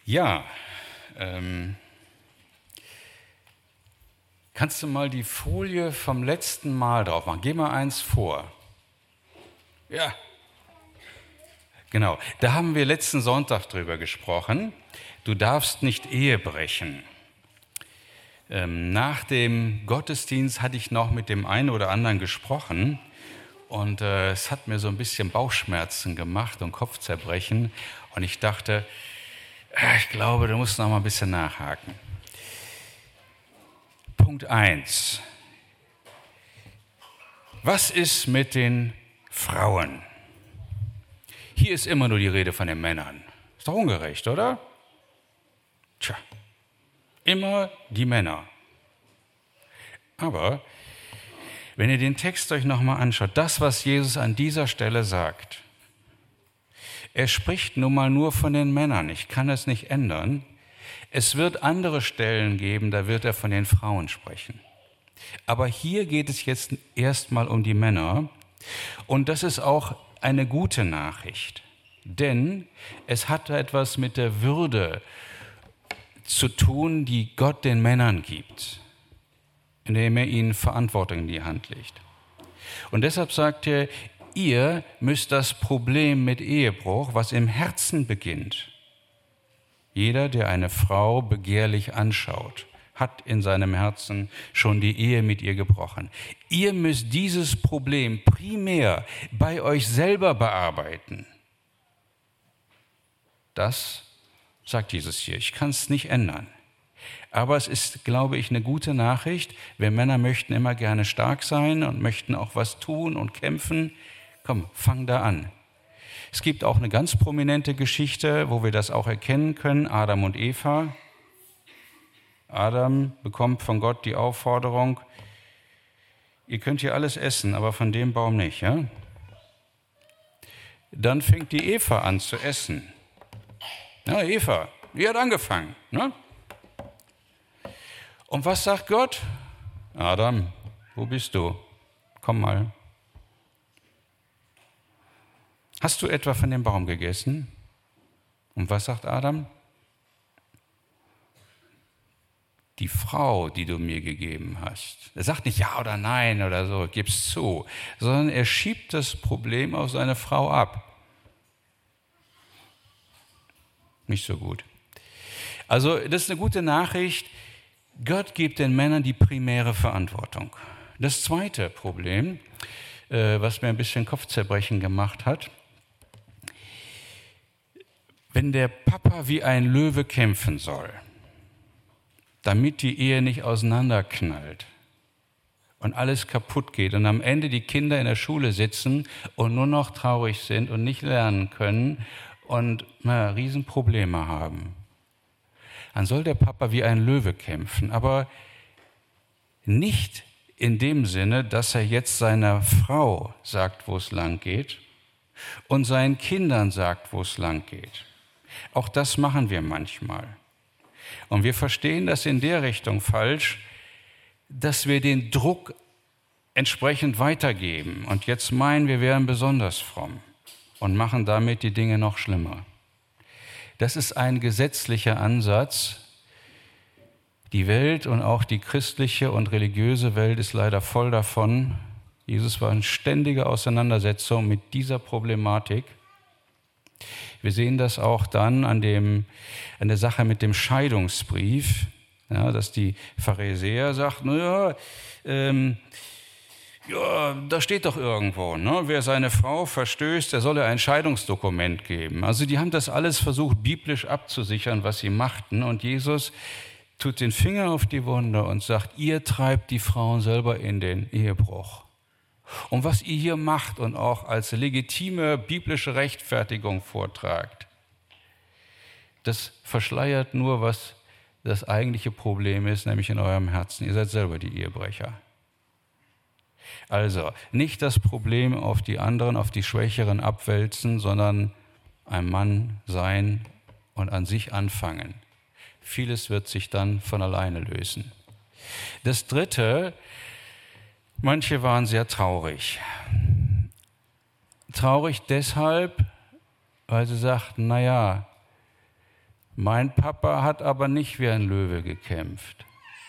Ja, kannst du mal die Folie vom letzten Mal drauf machen? Geh mal eins vor. Ja, genau. Da haben wir letzten Sonntag drüber gesprochen. Du darfst nicht Ehe brechen. Nach dem Gottesdienst hatte ich noch mit dem einen oder anderen gesprochen und es hat mir so ein bisschen Bauchschmerzen gemacht und Kopfzerbrechen und ich dachte, ich glaube, du musst noch mal ein bisschen nachhaken. Punkt 1. Was ist mit den Frauen? Hier ist immer nur die Rede von den Männern. Ist doch ungerecht, oder? Tja, immer die Männer. Aber wenn ihr den Text euch nochmal anschaut, das, was Jesus an dieser Stelle sagt, er spricht nun mal nur von den Männern. Ich kann es nicht ändern. Es wird andere Stellen geben, da wird er von den Frauen sprechen. Aber hier geht es jetzt erstmal um die Männer. Und das ist auch eine gute Nachricht. Denn es hat etwas mit der Würde zu tun, die Gott den Männern gibt, indem er ihnen Verantwortung in die Hand legt. Und deshalb sagt er, ihr müsst das Problem mit Ehebruch, was im Herzen beginnt. Jeder, der eine Frau begehrlich anschaut, hat in seinem Herzen schon die Ehe mit ihr gebrochen. Ihr müsst dieses Problem primär bei euch selber bearbeiten. Das sagt Jesus hier. Ich kann es nicht ändern. Aber es ist, glaube ich, eine gute Nachricht. Wir Männer möchten immer gerne stark sein und möchten auch was tun und kämpfen. Komm, fang da an. Es gibt auch eine ganz prominente Geschichte, wo wir das auch erkennen können. Adam und Eva. Adam bekommt von Gott die Aufforderung, ihr könnt hier alles essen, aber von dem Baum nicht. Ja? Dann fängt die Eva an zu essen. Na, Eva, die hat angefangen. Ne? Und was sagt Gott? Adam, wo bist du? Komm mal. Hast du etwa von dem Baum gegessen? Und was sagt Adam? Die Frau, die du mir gegeben hast. Er sagt nicht ja oder nein oder so, gib's zu, sondern er schiebt das Problem auf seine Frau ab. Nicht so gut. Also das ist eine gute Nachricht. Gott gibt den Männern die primäre Verantwortung. Das zweite Problem, was mir ein bisschen Kopfzerbrechen gemacht hat, wenn der Papa wie ein Löwe kämpfen soll, damit die Ehe nicht auseinanderknallt und alles kaputt geht und am Ende die Kinder in der Schule sitzen und nur noch traurig sind und nicht lernen können und Riesenprobleme haben, dann soll der Papa wie ein Löwe kämpfen, aber nicht in dem Sinne, dass er jetzt seiner Frau sagt, wo es lang geht und seinen Kindern sagt, wo es lang geht. Auch das machen wir manchmal. Und wir verstehen das in der Richtung falsch, dass wir den Druck entsprechend weitergeben und jetzt meinen, wir wären besonders fromm und machen damit die Dinge noch schlimmer. Das ist ein gesetzlicher Ansatz. Die Welt und auch die christliche und religiöse Welt ist leider voll davon. Jesus war in ständiger Auseinandersetzung mit dieser Problematik. Wir sehen das auch dann an der Sache mit dem Scheidungsbrief, ja, dass die Pharisäer sagten, da steht doch irgendwo, ne, wer seine Frau verstößt, der solle ein Scheidungsdokument geben. Also die haben das alles versucht, biblisch abzusichern, was sie machten. Und Jesus tut den Finger auf die Wunde und sagt, ihr treibt die Frauen selber in den Ehebruch. Und was ihr hier macht und auch als legitime biblische Rechtfertigung vortragt, das verschleiert nur, was das eigentliche Problem ist, nämlich in eurem Herzen. Ihr seid selber die Ehebrecher. Also nicht das Problem auf die anderen, auf die Schwächeren abwälzen, sondern ein Mann sein und an sich anfangen. Vieles wird sich dann von alleine lösen. Das Dritte, manche waren sehr traurig. Traurig deshalb, weil sie sagten, naja, Mein Papa hat aber nicht wie ein Löwe gekämpft.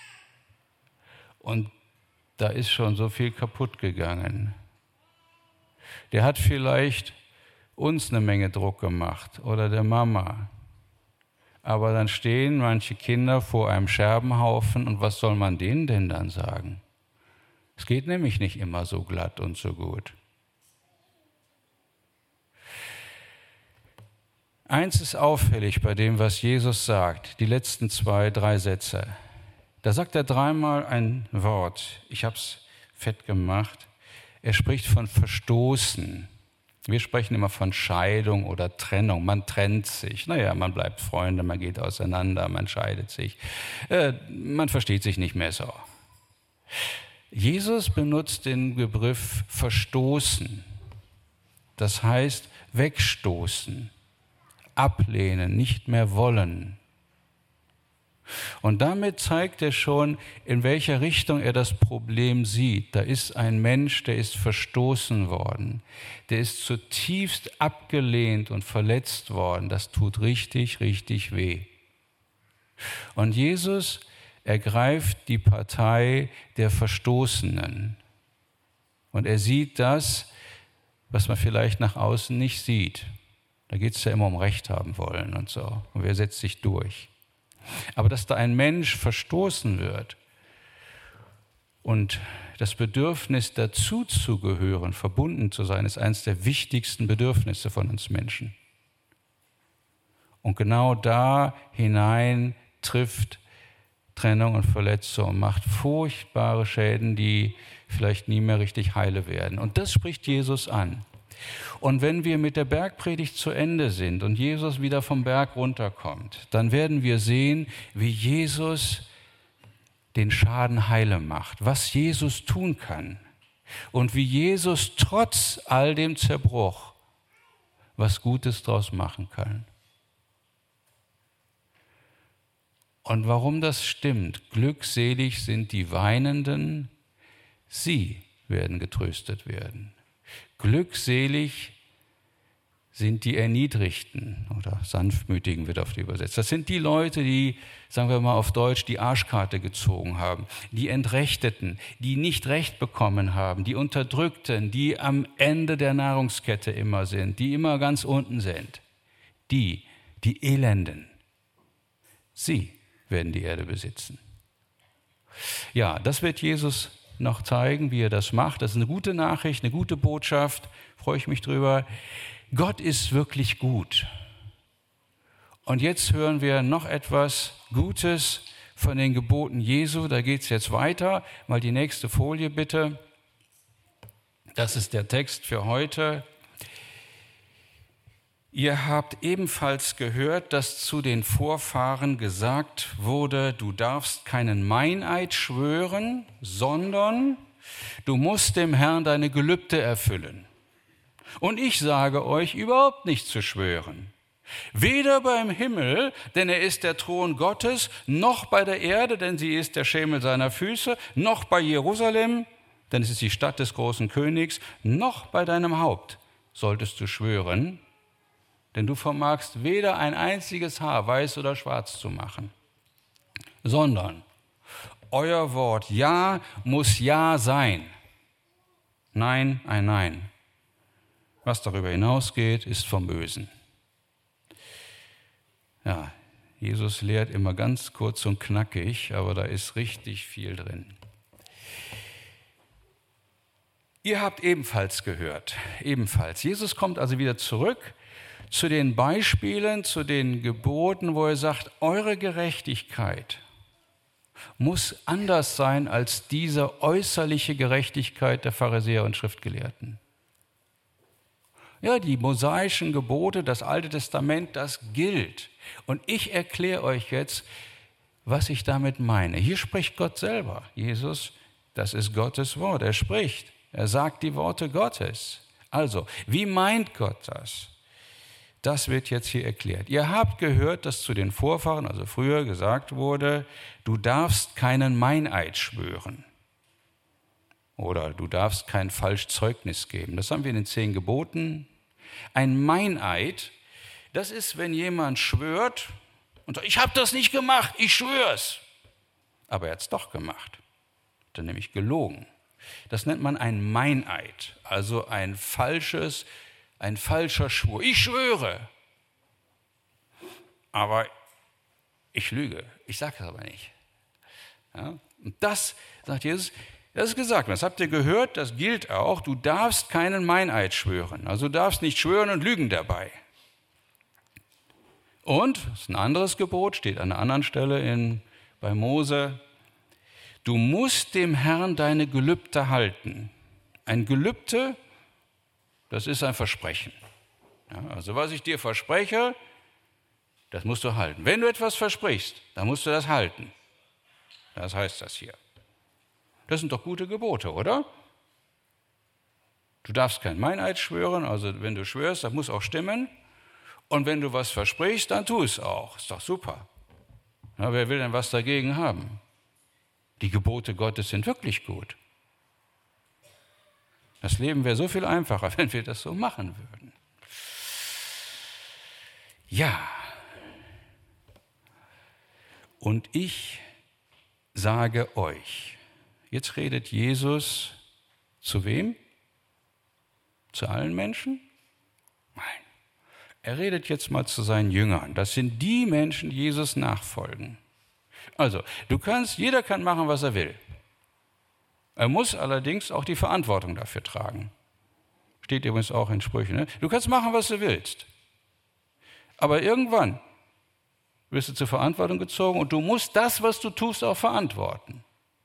Und da ist schon so viel kaputt gegangen. Der hat vielleicht uns eine Menge Druck gemacht oder der Mama. Aber dann stehen manche Kinder vor einem Scherbenhaufen und was soll man denen denn dann sagen? Es geht nämlich nicht immer so glatt und so gut. Eins ist auffällig bei dem, was Jesus sagt, die letzten 2, 3 Sätze. Da sagt er dreimal ein Wort. Ich habe es fett gemacht. Er spricht von Verstoßen. Wir sprechen immer von Scheidung oder Trennung. Man trennt sich. Naja, man bleibt Freunde, man geht auseinander, man scheidet sich. Man versteht sich nicht mehr so. Jesus benutzt den Begriff verstoßen. Das heißt wegstoßen, ablehnen, nicht mehr wollen. Und damit zeigt er schon, in welcher Richtung er das Problem sieht. Da ist ein Mensch, der ist verstoßen worden. Der ist zutiefst abgelehnt und verletzt worden. Das tut richtig, richtig weh. Und Jesus ergreift die Partei der Verstoßenen. Und er sieht das, was man vielleicht nach außen nicht sieht. Da geht es ja immer um Recht haben wollen und so. Und wer setzt sich durch? Aber dass da ein Mensch verstoßen wird und das Bedürfnis dazuzugehören, verbunden zu sein, ist eines der wichtigsten Bedürfnisse von uns Menschen. Und genau da hinein trifft Trennung und Verletzung und macht furchtbare Schäden, die vielleicht nie mehr richtig heile werden. Und das spricht Jesus an. Und wenn wir mit der Bergpredigt zu Ende sind und Jesus wieder vom Berg runterkommt, dann werden wir sehen, wie Jesus den Schaden heile macht, was Jesus tun kann und wie Jesus trotz all dem Zerbruch was Gutes draus machen kann. Und warum das stimmt, glückselig sind die Weinenden, sie werden getröstet werden. Glückselig sind die Erniedrigten oder Sanftmütigen wird oft übersetzt. Das sind die Leute, die, sagen wir mal auf Deutsch, die Arschkarte gezogen haben, die Entrechteten, die nicht Recht bekommen haben, die Unterdrückten, die am Ende der Nahrungskette immer sind, die immer ganz unten sind. Die Elenden, sie werden die Erde besitzen. Ja, das wird Jesus noch zeigen, wie er das macht. Das ist eine gute Nachricht, eine gute Botschaft, freue ich mich drüber. Gott ist wirklich gut. Und jetzt hören wir noch etwas Gutes von den Geboten Jesu. Da geht es jetzt weiter. Mal die nächste Folie bitte. Das ist der Text für heute. Ihr habt ebenfalls gehört, dass zu den Vorfahren gesagt wurde, du darfst keinen Meineid schwören, sondern du musst dem Herrn deine Gelübde erfüllen. Und ich sage euch, überhaupt nicht zu schwören. Weder beim Himmel, denn er ist der Thron Gottes, noch bei der Erde, denn sie ist der Schemel seiner Füße, noch bei Jerusalem, denn es ist die Stadt des großen Königs, noch bei deinem Haupt solltest du schwören, denn du vermagst weder ein einziges Haar weiß oder schwarz zu machen, sondern euer Wort Ja muss Ja sein. Nein, ein Nein. Was darüber hinausgeht, ist vom Bösen. Ja, Jesus lehrt immer ganz kurz und knackig, aber da ist richtig viel drin. Ihr habt ebenfalls gehört, ebenfalls. Jesus kommt also wieder zurück zu den Beispielen, zu den Geboten, wo er sagt, eure Gerechtigkeit muss anders sein als diese äußerliche Gerechtigkeit der Pharisäer und Schriftgelehrten. Ja, die mosaischen Gebote, das Alte Testament, das gilt. Und ich erkläre euch jetzt, was ich damit meine. Hier spricht Gott selber. Jesus, das ist Gottes Wort. Er spricht. Er sagt die Worte Gottes. Also, wie meint Gott das? Das wird jetzt hier erklärt. Ihr habt gehört, dass zu den Vorfahren, also früher gesagt wurde, du darfst keinen Meineid schwören. Oder du darfst kein Falschzeugnis geben. Das haben wir in den 10 Geboten. Ein Meineid, das ist, wenn jemand schwört, und sagt, ich habe das nicht gemacht, ich schwör's. Aber er hat es doch gemacht. Hat er nämlich gelogen. Das nennt man ein Meineid, also ein falscher Schwur. Ich schwöre, aber ich lüge. Ich sage es aber nicht. Ja? Und das, sagt Jesus, das ist gesagt, das habt ihr gehört, das gilt auch. Du darfst keinen Meineid schwören. Also du darfst nicht schwören und lügen dabei. Und, das ist ein anderes Gebot, steht an einer anderen Stelle bei Mose, du musst dem Herrn deine Gelübde halten. Ein Gelübde, das ist ein Versprechen. Ja, also was ich dir verspreche, das musst du halten. Wenn du etwas versprichst, dann musst du das halten. Das heißt das hier. Das sind doch gute Gebote, oder? Du darfst kein Meineid schwören, also wenn du schwörst, das muss auch stimmen. Und wenn du was versprichst, dann tu es auch. Ist doch super. Na, wer will denn was dagegen haben? Die Gebote Gottes sind wirklich gut. Das Leben wäre so viel einfacher, wenn wir das so machen würden. Ja. Und ich sage euch, jetzt redet Jesus zu wem? Zu allen Menschen? Nein. Er redet jetzt mal zu seinen Jüngern. Das sind die Menschen, die Jesus nachfolgen. Also, jeder kann machen, was er will. Er muss allerdings auch die Verantwortung dafür tragen. Steht übrigens auch in Sprüchen. Ne? Du kannst machen, was du willst. Aber irgendwann wirst du zur Verantwortung gezogen und du musst das, was du tust, auch verantworten.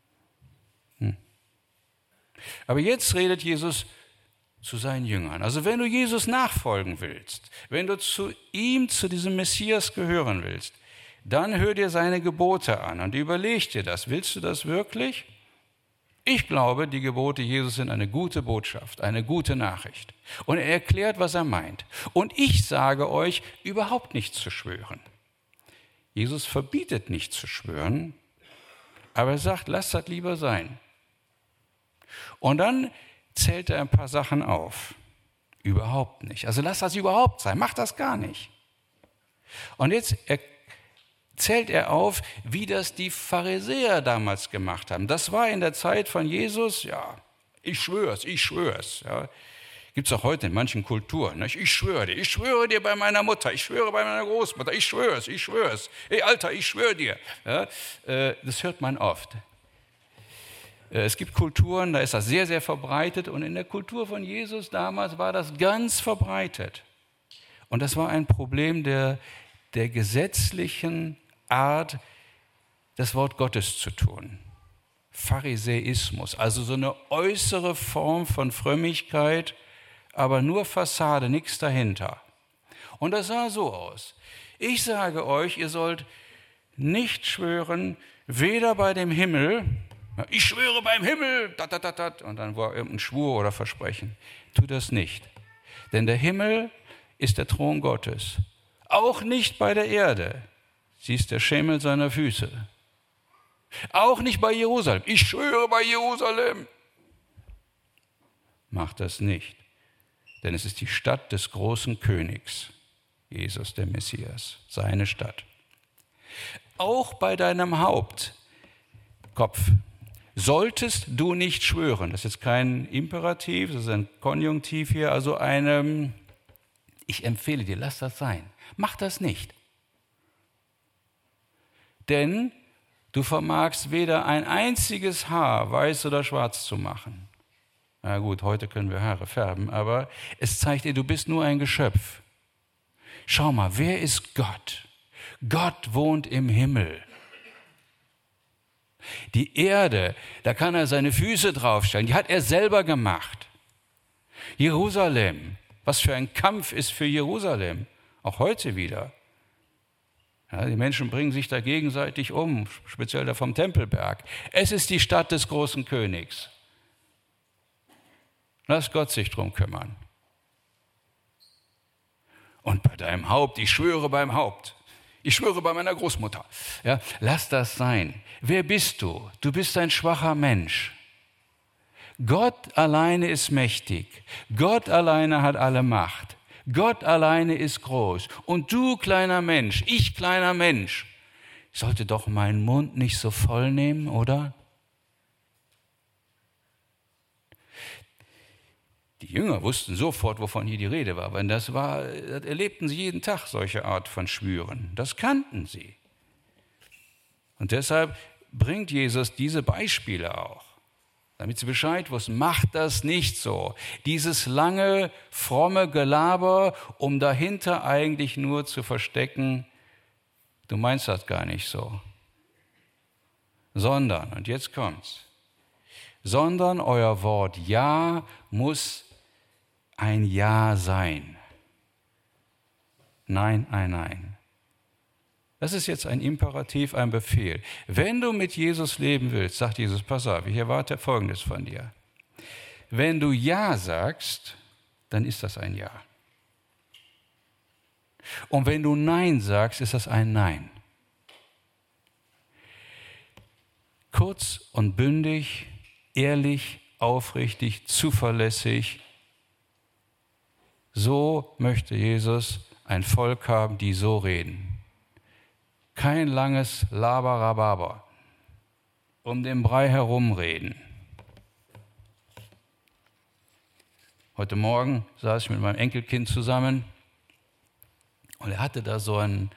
Aber jetzt redet Jesus zu seinen Jüngern. Also wenn du Jesus nachfolgen willst, wenn du zu diesem Messias gehören willst, dann hör dir seine Gebote an und überleg dir das. Willst du das wirklich? Ich glaube, die Gebote Jesus sind eine gute Botschaft, eine gute Nachricht. Und er erklärt, was er meint. Und ich sage euch, überhaupt nicht zu schwören. Jesus verbietet nicht zu schwören, aber er sagt, lasst das lieber sein. Und dann zählt er ein paar Sachen auf. Überhaupt nicht. Also lasst das überhaupt sein, macht das gar nicht. Und jetzt zählt er auf, wie das die Pharisäer damals gemacht haben. Das war in der Zeit von Jesus, ja, ich schwör's. Ja. Gibt es auch heute in manchen Kulturen. Ne? Ich schwöre dir bei meiner Mutter, ich schwöre bei meiner Großmutter, ich schwör's. Hey Alter, ich schwöre dir. Ja, das hört man oft. Es gibt Kulturen, da ist das sehr, sehr verbreitet und in der Kultur von Jesus damals war das ganz verbreitet. Und das war ein Problem der gesetzlichen Art, das Wort Gottes zu tun. Pharisäismus, also so eine äußere Form von Frömmigkeit, aber nur Fassade, nichts dahinter. Und das sah so aus. Ich sage euch, ihr sollt nicht schwören, weder bei dem Himmel, ich schwöre beim Himmel, und dann war irgendein Schwur oder Versprechen. Tu das nicht. Denn der Himmel ist der Thron Gottes. Auch nicht bei der Erde. Sie ist der Schemel seiner Füße. Auch nicht bei Jerusalem. Ich schwöre bei Jerusalem. Mach das nicht. Denn es ist die Stadt des großen Königs. Jesus, der Messias. Seine Stadt. Auch bei deinem Hauptkopf solltest du nicht schwören. Das ist jetzt kein Imperativ, das ist ein Konjunktiv hier. Also ich empfehle dir, lass das sein. Mach das nicht. Denn du vermagst weder ein einziges Haar weiß oder schwarz zu machen. Na gut, heute können wir Haare färben, aber es zeigt dir, du bist nur ein Geschöpf. Schau mal, wer ist Gott? Gott wohnt im Himmel. Die Erde, da kann er seine Füße draufstellen, die hat er selber gemacht. Jerusalem, was für ein Kampf ist für Jerusalem, auch heute wieder. Ja, die Menschen bringen sich da gegenseitig um, speziell da vom Tempelberg. Es ist die Stadt des großen Königs. Lass Gott sich drum kümmern. Und bei deinem Haupt, ich schwöre beim Haupt. Ich schwöre bei meiner Großmutter. Ja, lass das sein. Wer bist du? Du bist ein schwacher Mensch. Gott alleine ist mächtig. Gott alleine hat alle Macht. Gott alleine ist groß. Und du, kleiner Mensch, ich, kleiner Mensch, ich sollte doch meinen Mund nicht so voll nehmen, oder? Die Jünger wussten sofort, wovon hier die Rede war, weil das erlebten sie jeden Tag, solche Art von Schwüren. Das kannten sie. Und deshalb bringt Jesus diese Beispiele auch, damit sie Bescheid wussten, macht das nicht so. Dieses lange, fromme Gelaber, um dahinter eigentlich nur zu verstecken, du meinst das gar nicht so. Sondern, und jetzt kommt's, sondern euer Wort Ja muss ein Ja sein. Nein, ein Nein. Das ist jetzt ein Imperativ, ein Befehl. Wenn du mit Jesus leben willst, sagt Jesus, pass auf, ich erwarte Folgendes von dir. Wenn du Ja sagst, dann ist das ein Ja. Und wenn du Nein sagst, ist das ein Nein. Kurz und bündig, ehrlich, aufrichtig, zuverlässig. So möchte Jesus ein Volk haben, die so reden. Kein langes Laberababer, um den Brei herumreden. Heute Morgen saß ich mit meinem Enkelkind zusammen und er hatte da so den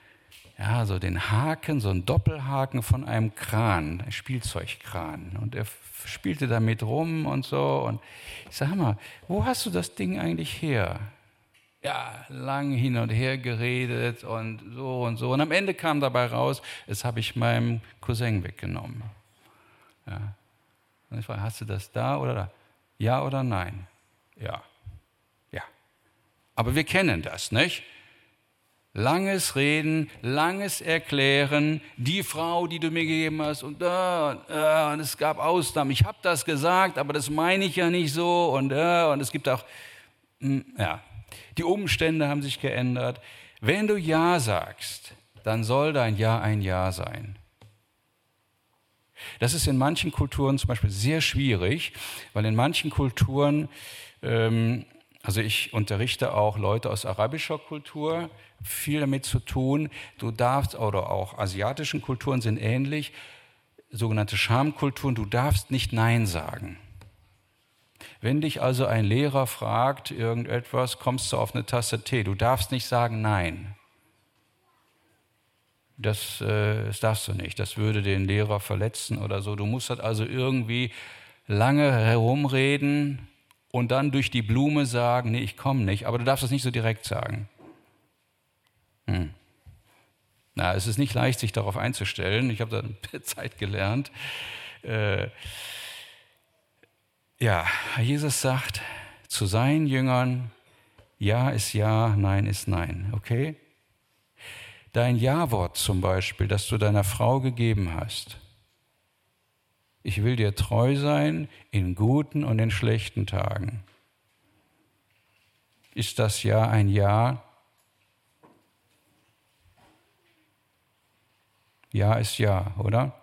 Haken, so einen Doppelhaken von einem Kran, ein Spielzeugkran. Und er spielte damit rum und so. Und ich sage mal, wo hast du das Ding eigentlich her? Ja, lang hin und her geredet und so und so. Und am Ende kam dabei raus, das habe ich meinem Cousin weggenommen. Ja. Und ich frage, hast du das da oder da? Ja oder nein? Ja. Ja. Aber wir kennen das, nicht? Langes Reden, langes Erklären, die Frau, die du mir gegeben hast und es gab Ausnahmen. Ich habe das gesagt, aber das meine ich ja nicht so und es gibt auch, die Umstände haben sich geändert. Wenn du Ja sagst, dann soll dein Ja ein Ja sein. Das ist in manchen Kulturen zum Beispiel sehr schwierig, weil in manchen Kulturen, also ich unterrichte auch Leute aus arabischer Kultur, viel damit zu tun. Du darfst, oder auch asiatischen Kulturen sind ähnlich, sogenannte Schamkulturen, du darfst nicht Nein sagen. Wenn dich also ein Lehrer fragt irgendetwas, kommst du auf eine Tasse Tee, du darfst nicht sagen Nein. Das darfst du nicht, das würde den Lehrer verletzen oder so. Du musst halt also irgendwie lange herumreden und dann durch die Blume sagen, nee, ich komme nicht, aber du darfst das nicht so direkt sagen. Es ist nicht leicht, sich darauf einzustellen. Ich habe da eine Zeit gelernt. Jesus sagt zu seinen Jüngern, Ja ist Ja, Nein ist Nein. Okay? Dein Ja-Wort zum Beispiel, das du deiner Frau gegeben hast. Ich will dir treu sein in guten und in schlechten Tagen. Ist das Ja ein Ja? Ja ist Ja, oder?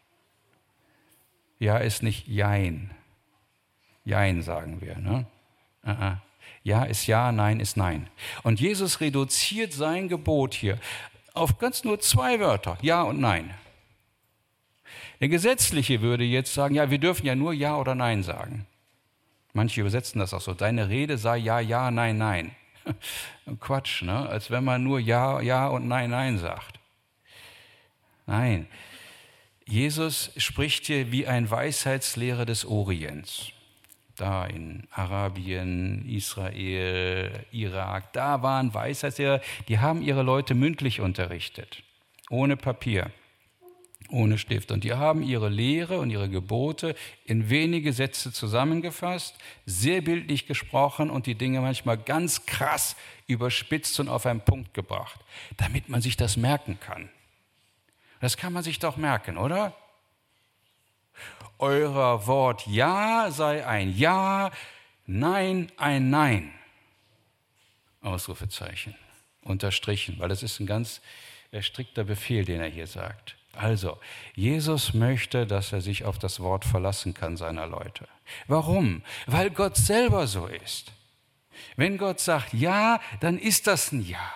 Ja ist nicht Jein. Jein sagen wir, ne? Ja ist Ja, Nein ist Nein. Und Jesus reduziert sein Gebot hier auf ganz nur 2 Wörter, Ja und Nein. Der Gesetzliche würde jetzt sagen, ja, wir dürfen ja nur Ja oder Nein sagen. Manche übersetzen das auch so, deine Rede sei Ja, Ja, Nein, Nein. Quatsch, ne? Als wenn man nur Ja, Ja und Nein, Nein sagt. Nein, Jesus spricht hier wie ein Weisheitslehrer des Orients. Da in Arabien, Israel, Irak, da waren Weisheitslehrer, die haben ihre Leute mündlich unterrichtet, ohne Papier, ohne Stift. Und die haben ihre Lehre und ihre Gebote in wenige Sätze zusammengefasst, sehr bildlich gesprochen und die Dinge manchmal ganz krass überspitzt und auf einen Punkt gebracht, damit man sich das merken kann. Das kann man sich doch merken, oder? Euer Wort Ja sei ein Ja, Nein ein Nein. Ausrufezeichen, unterstrichen, weil das ist ein ganz strikter Befehl, den er hier sagt. Also, Jesus möchte, dass er sich auf das Wort verlassen kann seiner Leute. Warum? Weil Gott selber so ist. Wenn Gott sagt ja, dann ist das ein Ja.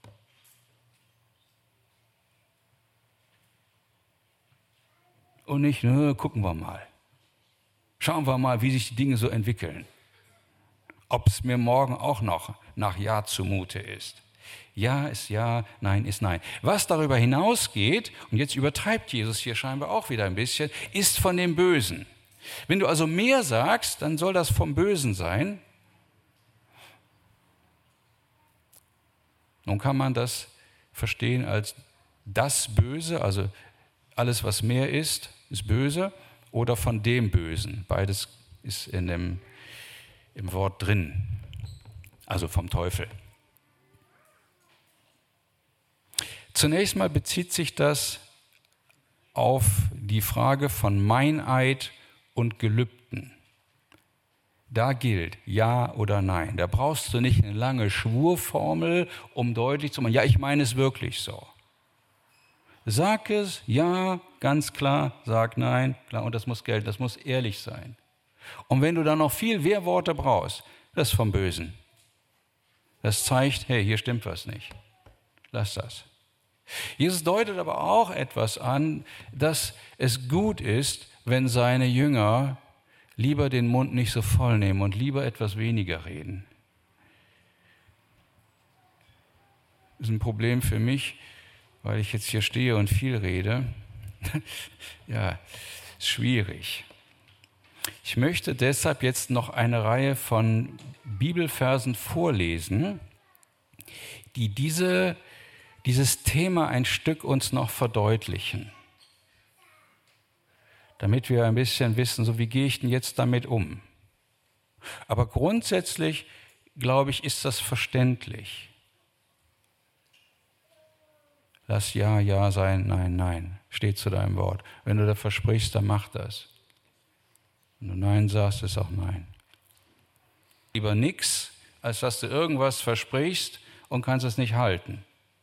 Und nicht, gucken wir mal. Schauen wir mal, wie sich die Dinge so entwickeln. Ob es mir morgen auch noch nach Ja zumute ist. Ja ist Ja, Nein ist Nein. Was darüber hinausgeht, und jetzt übertreibt Jesus hier scheinbar auch wieder ein bisschen, ist von dem Bösen. Wenn du also mehr sagst, dann soll das vom Bösen sein. Nun kann man das verstehen als das Böse, also alles, was mehr ist böse, oder von dem Bösen. Beides ist im Wort drin, also vom Teufel. Zunächst mal bezieht sich das auf die Frage von Meineid und Gelübden. Da gilt Ja oder Nein. Da brauchst du nicht eine lange Schwurformel, um deutlich zu machen, ja, ich meine es wirklich so. Sag es, ja, ganz klar, sag nein, klar, und das muss gelten, das muss ehrlich sein. Und wenn du dann noch viel Wehrworte brauchst, das ist vom Bösen. Das zeigt, hey, hier stimmt was nicht. Lass das. Jesus deutet aber auch etwas an, dass es gut ist, wenn seine Jünger lieber den Mund nicht so voll nehmen und lieber etwas weniger reden. Das ist ein Problem für mich, weil ich jetzt hier stehe und viel rede. Ja, ist schwierig. Ich möchte deshalb jetzt noch eine Reihe von Bibelversen vorlesen, die dieses Thema ein Stück uns noch verdeutlichen, damit wir ein bisschen wissen, so wie gehe ich denn jetzt damit um. Aber grundsätzlich, glaube ich, ist das verständlich. Lass Ja, Ja sein, Nein, Nein. Steht zu deinem Wort. Wenn du das versprichst, dann mach das. Wenn du Nein sagst, ist auch Nein. Lieber nix, als dass du irgendwas versprichst und kannst es nicht halten.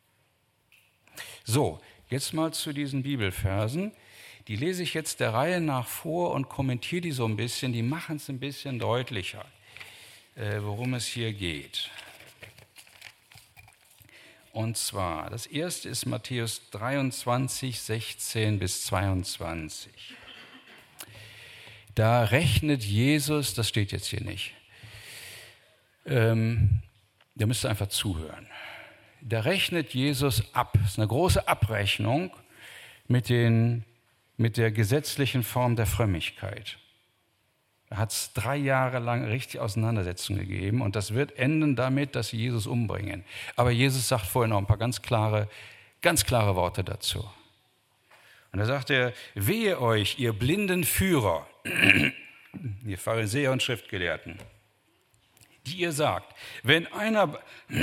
So, jetzt mal zu diesen Bibelversen. Die lese ich jetzt der Reihe nach vor und kommentiere die so ein bisschen. Die machen es ein bisschen deutlicher, worum es hier geht. Und zwar, das erste ist Matthäus 23, 16 bis 22. Da rechnet Jesus, das steht jetzt hier nicht, da müsst ihr einfach zuhören. Da rechnet Jesus ab, das ist eine große Abrechnung mit der gesetzlichen Form der Frömmigkeit. Da hat es 3 Jahre lang richtig Auseinandersetzungen gegeben und das wird enden damit, dass sie Jesus umbringen. Aber Jesus sagt vorher noch ein paar ganz klare Worte dazu. Und da sagt er, wehe euch, ihr blinden Führer, ihr Pharisäer und Schriftgelehrten, die ihr sagt, wenn einer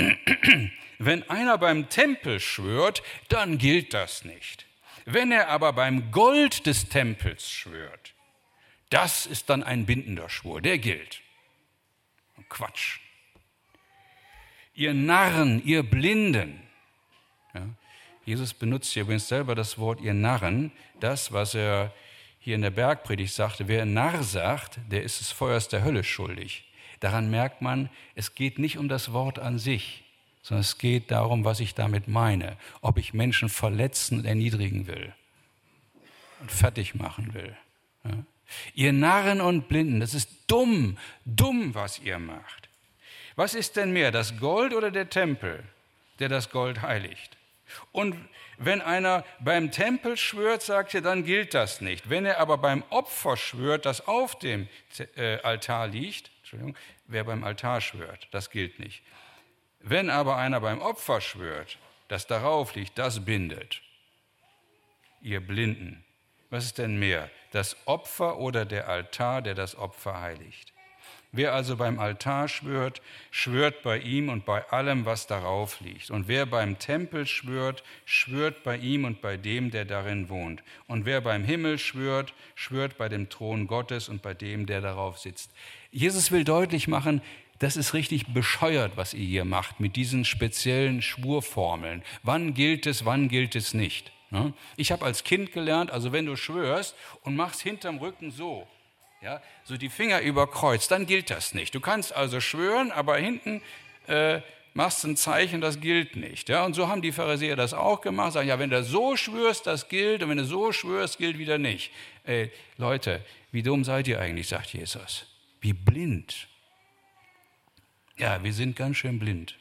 beim Tempel schwört, dann gilt das nicht. Wenn er aber beim Gold des Tempels schwört, das ist dann ein bindender Schwur, der gilt. Quatsch. Ihr Narren, ihr Blinden. Ja, Jesus benutzt hier übrigens selber das Wort ihr Narren, das, was er hier in der Bergpredigt sagte, wer Narr sagt, der ist des Feuers der Hölle schuldig. Daran merkt man, es geht nicht um das Wort an sich, sondern es geht darum, was ich damit meine, ob ich Menschen verletzen und erniedrigen will und fertig machen will. Ja. Ihr Narren und Blinden, das ist dumm, was ihr macht. Was ist denn mehr, das Gold oder der Tempel, der das Gold heiligt? Und wenn einer beim Tempel schwört, sagt er, dann gilt das nicht. Wenn er aber beim Opfer schwört, das auf dem Altar liegt, wer beim Altar schwört, das gilt nicht. Wenn aber einer beim Opfer schwört, das darauf liegt, das bindet. Ihr Blinden, was ist denn mehr, das Opfer oder der Altar, der das Opfer heiligt? Wer also beim Altar schwört, schwört bei ihm und bei allem, was darauf liegt. Und wer beim Tempel schwört, schwört bei ihm und bei dem, der darin wohnt. Und wer beim Himmel schwört, schwört bei dem Thron Gottes und bei dem, der darauf sitzt. Jesus will deutlich machen, das ist richtig bescheuert, was ihr hier macht mit diesen speziellen Schwurformeln. Wann gilt es nicht? Ich habe als Kind gelernt, also wenn du schwörst und machst hinterm Rücken so, Ja, so die Finger überkreuzt, dann gilt das nicht. Du kannst also schwören, aber hinten machst du ein Zeichen, das gilt nicht. Ja, und so haben die Pharisäer das auch gemacht, sagen, ja, wenn du so schwörst, das gilt, und wenn du so schwörst, gilt wieder nicht. Leute, wie dumm seid ihr eigentlich, sagt Jesus. Wie blind. Ja, wir sind ganz schön blind.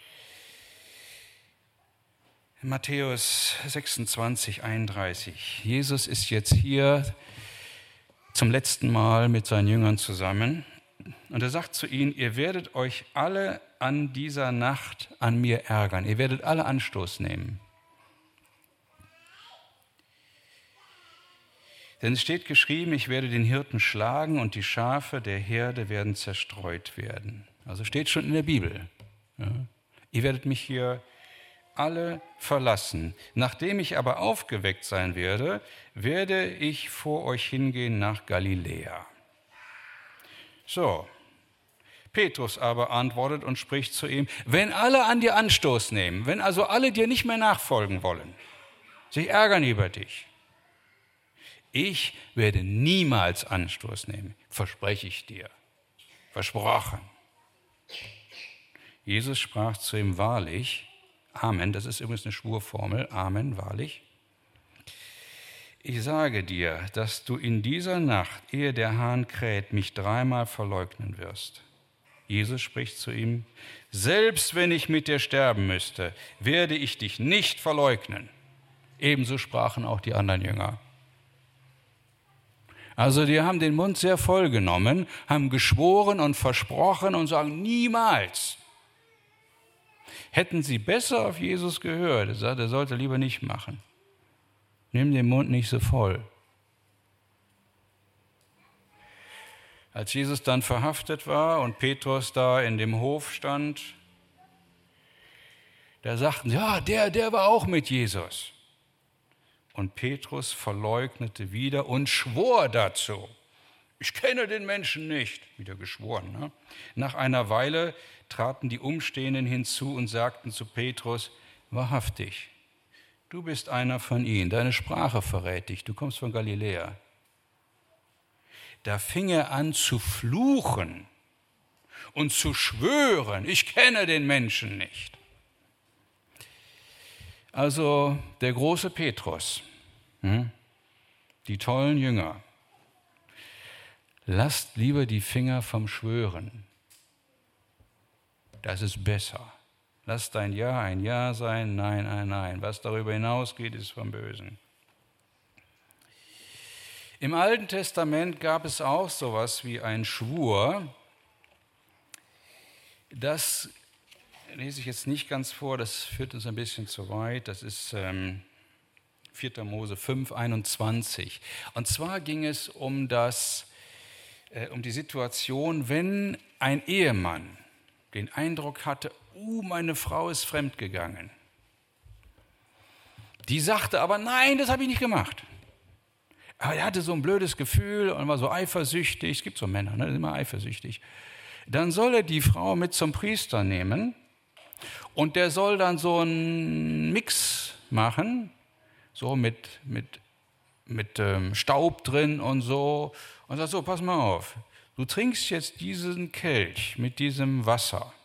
Matthäus 26, 31. Jesus ist jetzt hier zum letzten Mal mit seinen Jüngern zusammen und er sagt zu ihnen, ihr werdet euch alle an dieser Nacht an mir ärgern. Ihr werdet alle Anstoß nehmen. Denn es steht geschrieben, ich werde den Hirten schlagen und die Schafe der Herde werden zerstreut werden. Also steht schon in der Bibel. Ja. Ihr werdet mich hier alle verlassen. Nachdem ich aber aufgeweckt sein werde, werde ich vor euch hingehen nach Galiläa. So, Petrus aber antwortet und spricht zu ihm, wenn alle an dir Anstoß nehmen, wenn also alle dir nicht mehr nachfolgen wollen, sich ärgern über dich, ich werde niemals Anstoß nehmen, verspreche ich dir. Versprochen. Jesus sprach zu ihm, wahrlich, Amen, das ist übrigens eine Schwurformel, Amen, wahrlich. Ich sage dir, dass du in dieser Nacht, ehe der Hahn kräht, mich 3-mal verleugnen wirst. Jesus spricht zu ihm, selbst wenn ich mit dir sterben müsste, werde ich dich nicht verleugnen. Ebenso sprachen auch die anderen Jünger. Also die haben den Mund sehr voll genommen, haben geschworen und versprochen und sagen, niemals. Hätten sie besser auf Jesus gehört, er sagt, er sollte lieber nicht machen. Nimm den Mund nicht so voll. Als Jesus dann verhaftet war und Petrus da in dem Hof stand, da sagten sie, ja, der war auch mit Jesus. Und Petrus verleugnete wieder und schwor dazu. Ich kenne den Menschen nicht, wieder geschworen. Ne? Nach einer Weile traten die Umstehenden hinzu und sagten zu Petrus, wahrhaftig, du bist einer von ihnen, deine Sprache verrät dich, du kommst von Galiläa. Da fing er an zu fluchen und zu schwören, ich kenne den Menschen nicht. Also der große Petrus, die tollen Jünger, lasst lieber die Finger vom Schwören. Das ist besser. Lass dein Ja ein Ja sein, Nein ein Nein. Was darüber hinausgeht, ist vom Bösen. Im Alten Testament gab es auch sowas wie einen Schwur. Das lese ich jetzt nicht ganz vor, das führt uns ein bisschen zu weit. Das ist 4. Mose 5, 21. Und zwar ging es um die Situation, wenn ein Ehemann den Eindruck hatte, meine Frau ist fremdgegangen. Die sagte aber, nein, das habe ich nicht gemacht. Aber er hatte so ein blödes Gefühl und war so eifersüchtig. Es gibt so Männer, ne, die sind immer eifersüchtig. Dann soll er die Frau mit zum Priester nehmen und der soll dann so einen Mix machen, so mit Staub drin und so. Und sagt so, pass mal auf, du trinkst jetzt diesen Kelch mit diesem Wasser.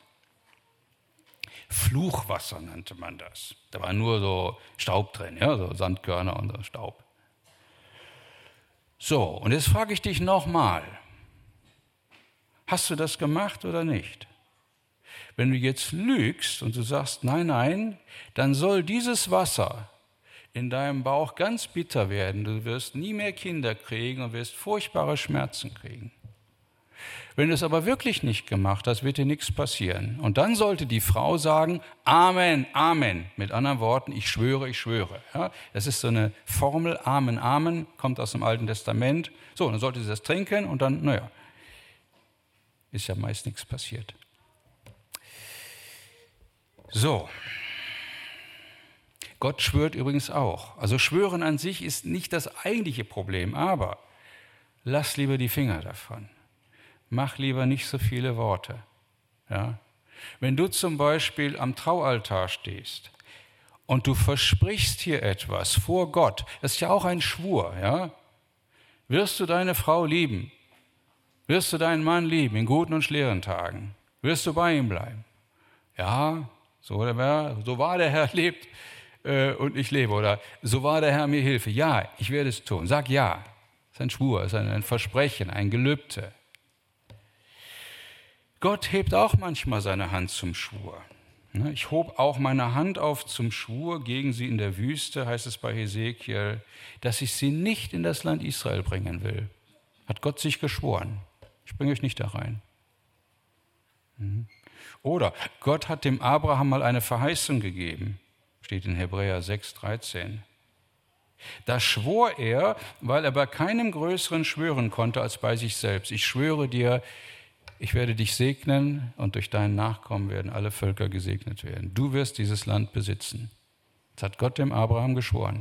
Fluchwasser nannte man das. Da war nur so Staub drin, ja, so Sandkörner und so Staub. So, und jetzt frage ich dich nochmal, hast du das gemacht oder nicht? Wenn du jetzt lügst und du sagst, nein, dann soll dieses Wasser in deinem Bauch ganz bitter werden. Du wirst nie mehr Kinder kriegen und wirst furchtbare Schmerzen kriegen. Wenn du es aber wirklich nicht gemacht hast, wird dir nichts passieren. Und dann sollte die Frau sagen, Amen, Amen. Mit anderen Worten, ich schwöre, ich schwöre. Ja, das ist so eine Formel, Amen, Amen, kommt aus dem Alten Testament. So, dann sollte sie das trinken und dann, ist ja meist nichts passiert. So. Gott schwört übrigens auch. Also Schwören an sich ist nicht das eigentliche Problem, aber lass lieber die Finger davon. Mach lieber nicht so viele Worte. Ja? Wenn du zum Beispiel am Traualtar stehst und du versprichst hier etwas vor Gott, das ist ja auch ein Schwur, ja? Wirst du deine Frau lieben? Wirst du deinen Mann lieben in guten und schweren Tagen? Wirst du bei ihm bleiben? Ja, so war der Herr lebt und ich lebe. Oder so war der Herr mir Hilfe. Ja, ich werde es tun. Sag ja. Das ist ein Schwur, das ist ein Versprechen, ein Gelübde. Gott hebt auch manchmal seine Hand zum Schwur. Ich hob auch meine Hand auf zum Schwur gegen sie in der Wüste, heißt es bei Hesekiel, dass ich sie nicht in das Land Israel bringen will. Hat Gott sich geschworen. Ich bringe euch nicht da rein. Oder Gott hat dem Abraham mal eine Verheißung gegeben. Steht in Hebräer 6,13. Da schwor er, weil er bei keinem Größeren schwören konnte als bei sich selbst. Ich schwöre dir, ich werde dich segnen und durch deinen Nachkommen werden alle Völker gesegnet werden. Du wirst dieses Land besitzen. Das hat Gott dem Abraham geschworen.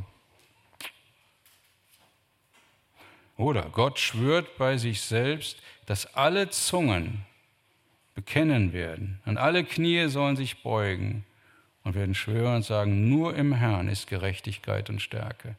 Oder Gott schwört bei sich selbst, dass alle Zungen bekennen werden und alle Knie sollen sich beugen und werden schwören und sagen, nur im Herrn ist Gerechtigkeit und Stärke.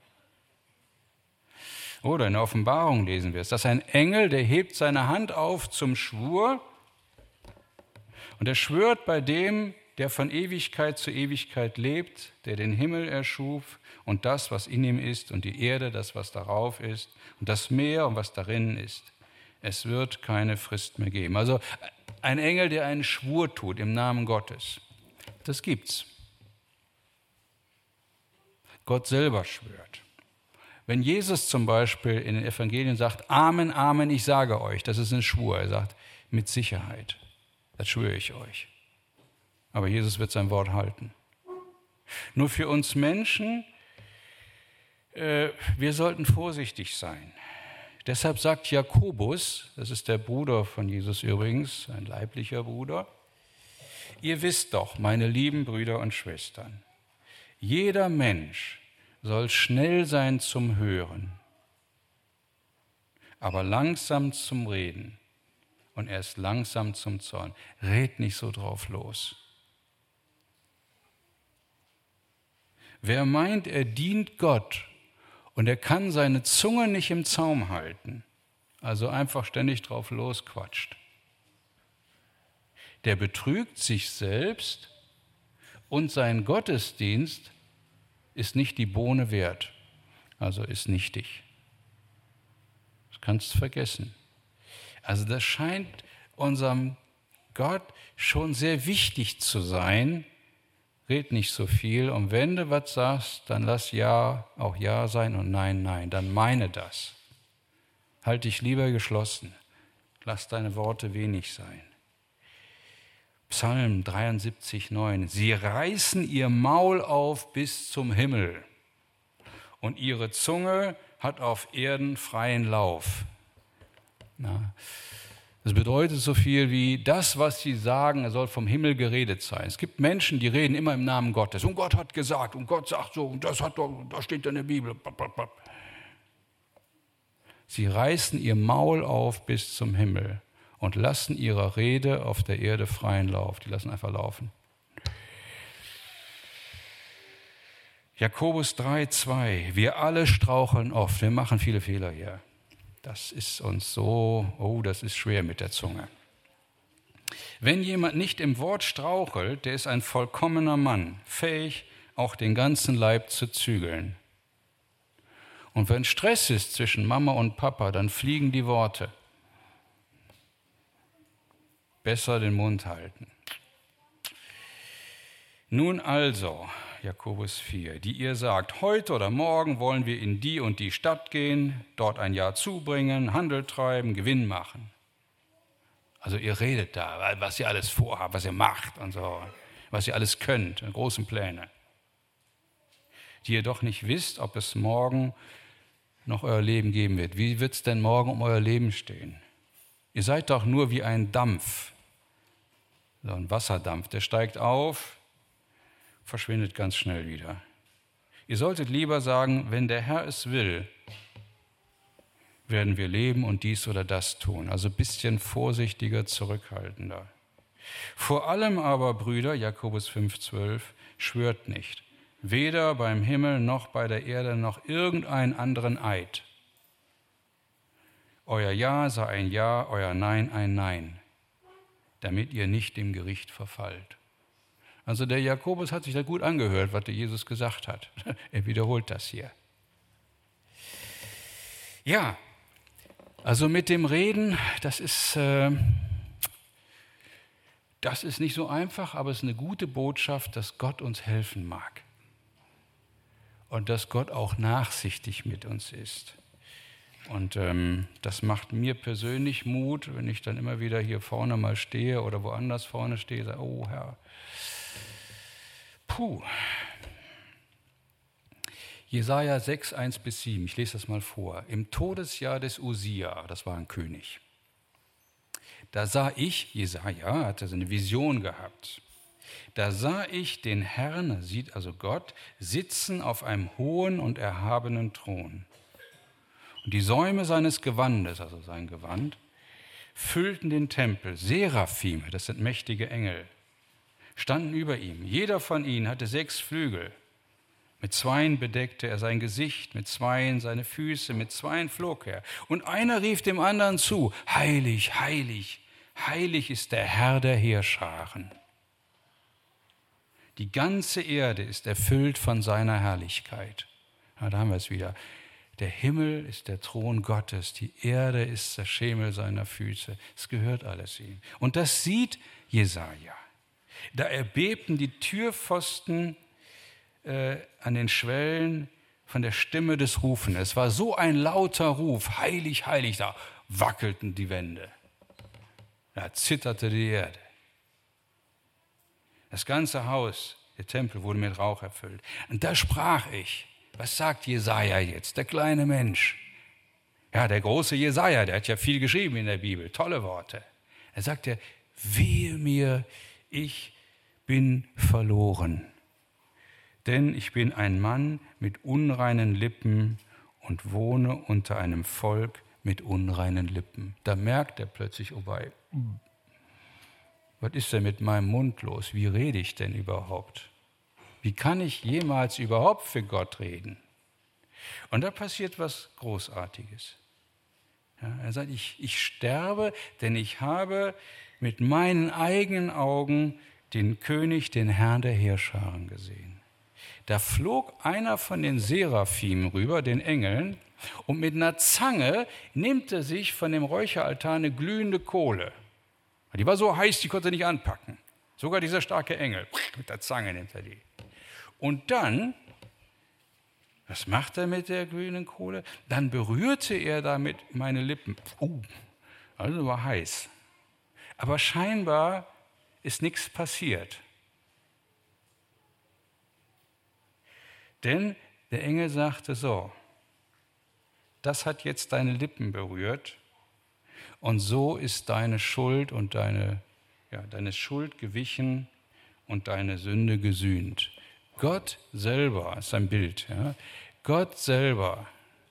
Oder in der Offenbarung lesen wir es, dass ein Engel, der hebt seine Hand auf zum Schwur und er schwört bei dem, der von Ewigkeit zu Ewigkeit lebt, der den Himmel erschuf und das, was in ihm ist und die Erde, das, was darauf ist und das Meer und was darin ist. Es wird keine Frist mehr geben. Also ein Engel, der einen Schwur tut im Namen Gottes. Das gibt's. Gott selber schwört. Wenn Jesus zum Beispiel in den Evangelien sagt, Amen, Amen, ich sage euch, das ist ein Schwur. Er sagt, mit Sicherheit, das schwöre ich euch. Aber Jesus wird sein Wort halten. Nur für uns Menschen, wir sollten vorsichtig sein. Deshalb sagt Jakobus, das ist der Bruder von Jesus übrigens, ein leiblicher Bruder, ihr wisst doch, meine lieben Brüder und Schwestern, jeder Mensch soll schnell sein zum Hören, aber langsam zum Reden und erst langsam zum Zorn. Red nicht so drauf los. Wer meint, er dient Gott und er kann seine Zunge nicht im Zaum halten, also einfach ständig drauf losquatscht, der betrügt sich selbst und sein Gottesdienst ist nicht die Bohne wert, also ist nichtig. Das kannst du vergessen. Also das scheint unserem Gott schon sehr wichtig zu sein. Red nicht so viel und wenn du was sagst, dann lass Ja auch Ja sein und Nein, Nein. Dann meine das. Halt dich lieber geschlossen. Lass deine Worte wenig sein. Psalm 73,9. Sie reißen ihr Maul auf bis zum Himmel und ihre Zunge hat auf Erden freien Lauf. Das bedeutet so viel wie, das, was sie sagen, soll vom Himmel geredet sein. Es gibt Menschen, die reden immer im Namen Gottes. Und Gott hat gesagt, und Gott sagt so, und das steht in der Bibel. Sie reißen ihr Maul auf bis zum Himmel und lassen ihrer Rede auf der Erde freien Lauf. Die lassen einfach laufen. Jakobus 3,2. Wir alle straucheln oft. Wir machen viele Fehler hier. Das ist uns so, das ist schwer mit der Zunge. Wenn jemand nicht im Wort strauchelt, der ist ein vollkommener Mann, fähig, auch den ganzen Leib zu zügeln. Und wenn Stress ist zwischen Mama und Papa, dann fliegen die Worte. Besser den Mund halten. Nun also, Jakobus 4, die ihr sagt, heute oder morgen wollen wir in die und die Stadt gehen, dort ein Jahr zubringen, Handel treiben, Gewinn machen. Also ihr redet da, was ihr alles vorhabt, was ihr macht und so, was ihr alles könnt, großen Pläne. Die ihr doch nicht wisst, ob es morgen noch euer Leben geben wird. Wie wird es denn morgen um euer Leben stehen? Ihr seid doch nur wie ein Dampf, so ein Wasserdampf, der steigt auf, verschwindet ganz schnell wieder. Ihr solltet lieber sagen, wenn der Herr es will, werden wir leben und dies oder das tun. Also ein bisschen vorsichtiger, zurückhaltender. Vor allem aber, Brüder, Jakobus 5,12, schwört nicht, weder beim Himmel noch bei der Erde noch irgendeinen anderen Eid. Euer Ja sei ein Ja, euer Nein ein Nein, damit ihr nicht dem Gericht verfallt. Also der Jakobus hat sich da gut angehört, was der Jesus gesagt hat. Er wiederholt das hier. Ja, also mit dem Reden, das ist nicht so einfach, aber es ist eine gute Botschaft, dass Gott uns helfen mag. Und dass Gott auch nachsichtig mit uns ist. Und das macht mir persönlich Mut, wenn ich dann immer wieder hier vorne mal stehe oder woanders vorne stehe, sage, oh Herr, puh. Jesaja 6, 1-7, ich lese das mal vor. Im Todesjahr des Usia, das war ein König, da sah ich, Jesaja hatte so eine Vision gehabt, da sah ich den Herrn, er sieht also Gott, sitzen auf einem hohen und erhabenen Thron. Und die Säume seines Gewandes, also sein Gewand, füllten den Tempel. Seraphime, das sind mächtige Engel, standen über ihm. Jeder von ihnen hatte 6 Flügel. Mit 2 bedeckte er sein Gesicht, mit 2 seine Füße, mit 2 flog er. Und einer rief dem anderen zu, heilig, heilig, heilig ist der Herr der Heerscharen. Die ganze Erde ist erfüllt von seiner Herrlichkeit. Ja, da haben wir es wieder. Der Himmel ist der Thron Gottes, die Erde ist der Schemel seiner Füße. Es gehört alles ihm. Und das sieht Jesaja. Da erbebten die Türpfosten an den Schwellen von der Stimme des Rufenden. Es war so ein lauter Ruf, heilig, heilig, da wackelten die Wände. Da zitterte die Erde. Das ganze Haus, der Tempel, wurde mit Rauch erfüllt. Und da sprach ich, was sagt Jesaja jetzt, der kleine Mensch? Ja, der große Jesaja, der hat ja viel geschrieben in der Bibel, tolle Worte. Er sagt ja, wehe mir, ich bin verloren. Denn ich bin ein Mann mit unreinen Lippen und wohne unter einem Volk mit unreinen Lippen. Da merkt er plötzlich, oh wei, was ist denn mit meinem Mund los? Wie rede ich denn überhaupt? Wie kann ich jemals überhaupt für Gott reden? Und da passiert was Großartiges. Ja, er sagt, ich sterbe, denn ich habe mit meinen eigenen Augen den König, den Herrn der Heerscharen gesehen. Da flog einer von den Seraphim rüber, den Engeln, und mit einer Zange nimmt er sich von dem Räucheraltar eine glühende Kohle. Die war so heiß, die konnte er nicht anpacken. Sogar dieser starke Engel, mit der Zange nimmt er die. Und dann, was macht er mit der glühenden Kohle? Dann berührte er damit meine Lippen. Also war heiß. Aber scheinbar ist nichts passiert. Denn der Engel sagte so, das hat jetzt deine Lippen berührt und so ist deine Schuld und deine Schuld gewichen und deine Sünde gesühnt. Gott selber ist ein Bild. Ja? Gott selber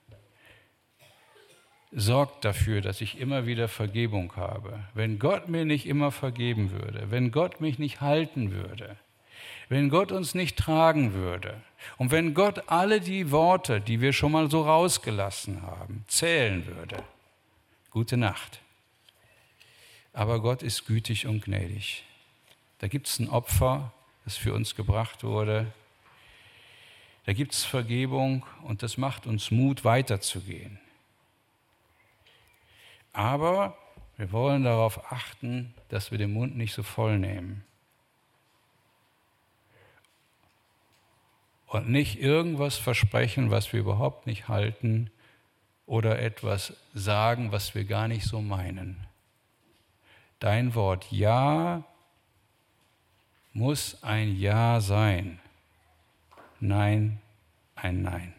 sorgt dafür, dass ich immer wieder Vergebung habe. Wenn Gott mir nicht immer vergeben würde, wenn Gott mich nicht halten würde, wenn Gott uns nicht tragen würde und wenn Gott alle die Worte, die wir schon mal so rausgelassen haben, zählen würde, gute Nacht. Aber Gott ist gütig und gnädig. Da gibt es ein Opfer, das für uns gebracht wurde. Da gibt es Vergebung und das macht uns Mut, weiterzugehen. Aber wir wollen darauf achten, dass wir den Mund nicht so voll nehmen. Und nicht irgendwas versprechen, was wir überhaupt nicht halten oder etwas sagen, was wir gar nicht so meinen. Dein Wort Ja muss ein Ja sein. Nein, ein Nein.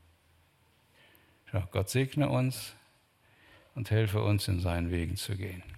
Ja, Gott segne uns und helfe uns, in seinen Wegen zu gehen.